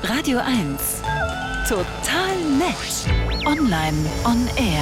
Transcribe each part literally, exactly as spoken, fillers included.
Radio eins. Total nett. Online on Air.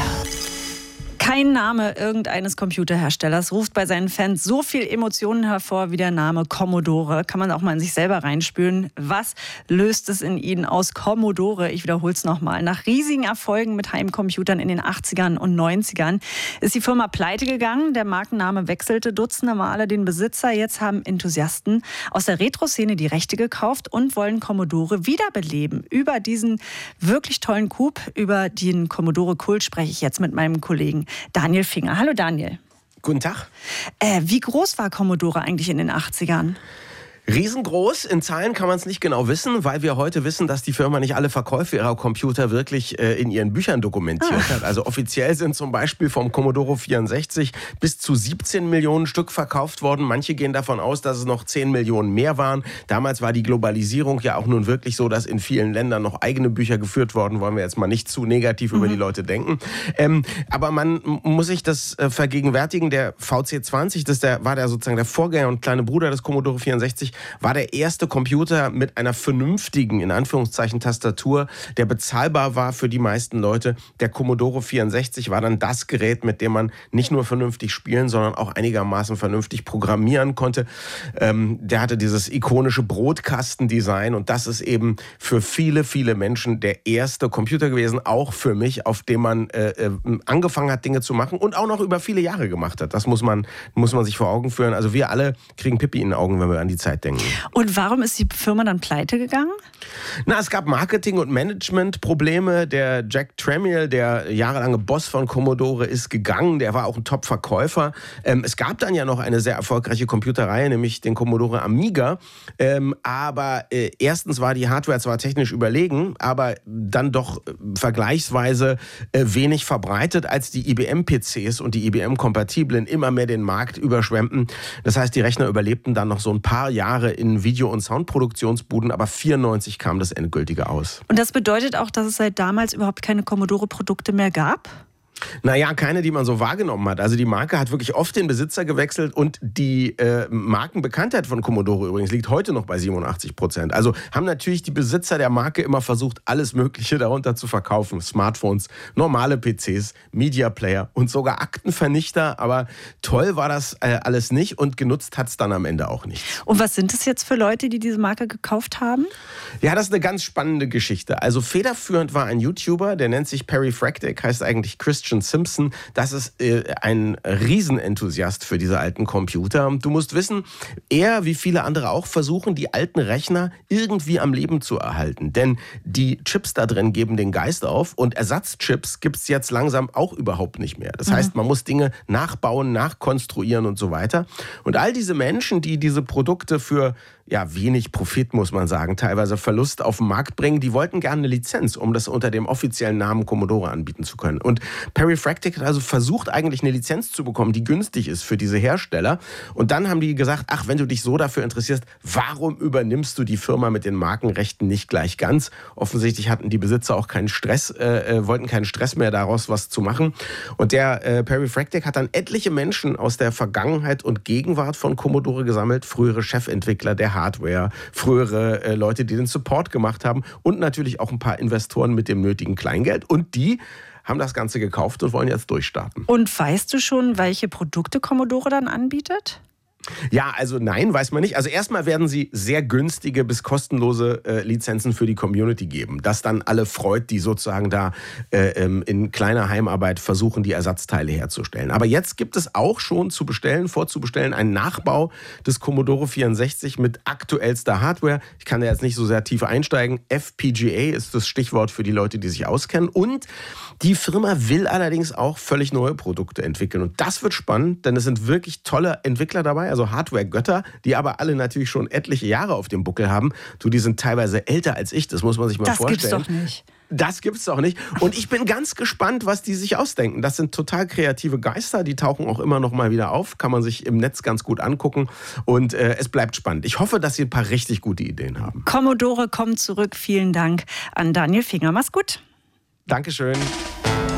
Kein Name irgendeines Computerherstellers ruft bei seinen Fans so viel Emotionen hervor wie der Name Commodore. Kann man auch mal in sich selber reinspüren. Was löst es in ihnen aus? Commodore, ich wiederhole es nochmal. Nach riesigen Erfolgen mit Heimcomputern in den achtzigern und neunzigern ist die Firma pleite gegangen. Der Markenname wechselte dutzende Male den Besitzer. Jetzt haben Enthusiasten aus der Retro-Szene die Rechte gekauft und wollen Commodore wiederbeleben. Über diesen wirklich tollen Coup, über den Commodore-Kult spreche ich jetzt mit meinem Kollegen Daniel Finger. Hallo Daniel. Guten Tag. Äh, wie groß war Commodore eigentlich in den achtzigern? Riesengroß. In Zahlen kann man es nicht genau wissen, weil wir heute wissen, dass die Firma nicht alle Verkäufe ihrer Computer wirklich äh, in ihren Büchern dokumentiert ah. hat. Also offiziell sind zum Beispiel vom Commodore vierundsechzig bis zu siebzehn Millionen Stück verkauft worden. Manche gehen davon aus, dass es noch zehn Millionen mehr waren. Damals war die Globalisierung ja auch nun wirklich so, dass in vielen Ländern noch eigene Bücher geführt wurden. Wollen wir jetzt mal nicht zu negativ mhm. über die Leute denken. Ähm, aber man muss sich das äh, vergegenwärtigen. Der V C zwanzig, das der, war der sozusagen der Vorgänger und kleine Bruder des Commodore vierundsechzig, war der erste Computer mit einer vernünftigen, in Anführungszeichen, Tastatur, der bezahlbar war für die meisten Leute. Der Commodore vierundsechzig war dann das Gerät, mit dem man nicht nur vernünftig spielen, sondern auch einigermaßen vernünftig programmieren konnte. Ähm, der hatte dieses ikonische Brotkastendesign und das ist eben für viele, viele Menschen der erste Computer gewesen, auch für mich, auf dem man äh, äh, angefangen hat, Dinge zu machen und auch noch über viele Jahre gemacht hat. Das muss man, muss man sich vor Augen führen. Also wir alle kriegen Pipi in den Augen, wenn wir an die Zeit denken. Und warum ist die Firma dann pleite gegangen? Na, es gab Marketing- und Management-Probleme. Der Jack Tramiel, der jahrelange Boss von Commodore, ist gegangen. Der war auch ein Top-Verkäufer. Ähm, es gab dann ja noch eine sehr erfolgreiche Computerreihe, nämlich den Commodore Amiga. Ähm, aber äh, erstens war die Hardware zwar technisch überlegen, aber dann doch äh, vergleichsweise äh, wenig verbreitet, als die I B M-P Cs und die I B M-Kompatiblen immer mehr den Markt überschwemmten. Das heißt, die Rechner überlebten dann noch so ein paar Jahre in Video- und Soundproduktionsbuden, aber vierundneunzig kam das endgültige aus. Und das bedeutet auch, dass es seit damals überhaupt keine Commodore-Produkte mehr gab? Naja, keine, die man so wahrgenommen hat. Also die Marke hat wirklich oft den Besitzer gewechselt und die äh, Markenbekanntheit von Commodore übrigens liegt heute noch bei siebenundachtzig Prozent. Also haben natürlich die Besitzer der Marke immer versucht, alles Mögliche darunter zu verkaufen. Smartphones, normale P Cs, Media Player und sogar Aktenvernichter. Aber toll war das äh, alles nicht und genutzt hat es dann am Ende auch nicht. Und was sind es jetzt für Leute, die diese Marke gekauft haben? Ja, das ist eine ganz spannende Geschichte. Also federführend war ein YouTuber, der nennt sich Perry Fractic, heißt eigentlich Christian Simpson. Das ist äh, ein Riesenenthusiast für diese alten Computer. Du musst wissen, er wie viele andere auch versuchen, die alten Rechner irgendwie am Leben zu erhalten. Denn die Chips da drin geben den Geist auf und Ersatzchips gibt es jetzt langsam auch überhaupt nicht mehr. Das heißt, man muss Dinge nachbauen, nachkonstruieren und so weiter. Und all diese Menschen, die diese Produkte für ja, wenig Profit, muss man sagen, teilweise Verlust auf den Markt bringen, die wollten gerne eine Lizenz, um das unter dem offiziellen Namen Commodore anbieten zu können. Und Perry Fractic hat also versucht, eigentlich eine Lizenz zu bekommen, die günstig ist für diese Hersteller. Und dann haben die gesagt, ach, wenn du dich so dafür interessierst, warum übernimmst du die Firma mit den Markenrechten nicht gleich ganz? Offensichtlich hatten die Besitzer auch keinen Stress, äh, wollten keinen Stress mehr daraus, was zu machen. Und der äh, Perry Fractic hat dann etliche Menschen aus der Vergangenheit und Gegenwart von Commodore gesammelt, frühere Chefentwickler der Hardware, frühere äh, Leute, die den Support gemacht haben und natürlich auch ein paar Investoren mit dem nötigen Kleingeld. Und die haben das Ganze gekauft und wollen jetzt durchstarten. Und weißt du schon, welche Produkte Commodore dann anbietet? Ja, also nein, weiß man nicht. Also erstmal werden sie sehr günstige bis kostenlose äh, Lizenzen für die Community geben. Das dann alle freut, die sozusagen da äh, in kleiner Heimarbeit versuchen, die Ersatzteile herzustellen. Aber jetzt gibt es auch schon zu bestellen, vorzubestellen, einen Nachbau des Commodore vierundsechzig mit aktuellster Hardware. Ich kann da jetzt nicht so sehr tief einsteigen. F P G A ist das Stichwort für die Leute, die sich auskennen. Und die Firma will allerdings auch völlig neue Produkte entwickeln. Und das wird spannend, denn es sind wirklich tolle Entwickler dabei. Also Hardware-Götter, die aber alle natürlich schon etliche Jahre auf dem Buckel haben. Du, die sind teilweise älter als ich, das muss man sich mal das vorstellen. Das gibt's doch nicht. Das gibt's doch nicht. Und ich bin ganz gespannt, was die sich ausdenken. Das sind total kreative Geister, die tauchen auch immer noch mal wieder auf. Kann man sich im Netz ganz gut angucken. Und äh, es bleibt spannend. Ich hoffe, dass sie ein paar richtig gute Ideen haben. Commodore kommt zurück. Vielen Dank an Daniel Finger. Mach's gut. Dankeschön.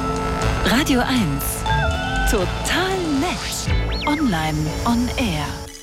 Radio eins. Total nett. Online on Air.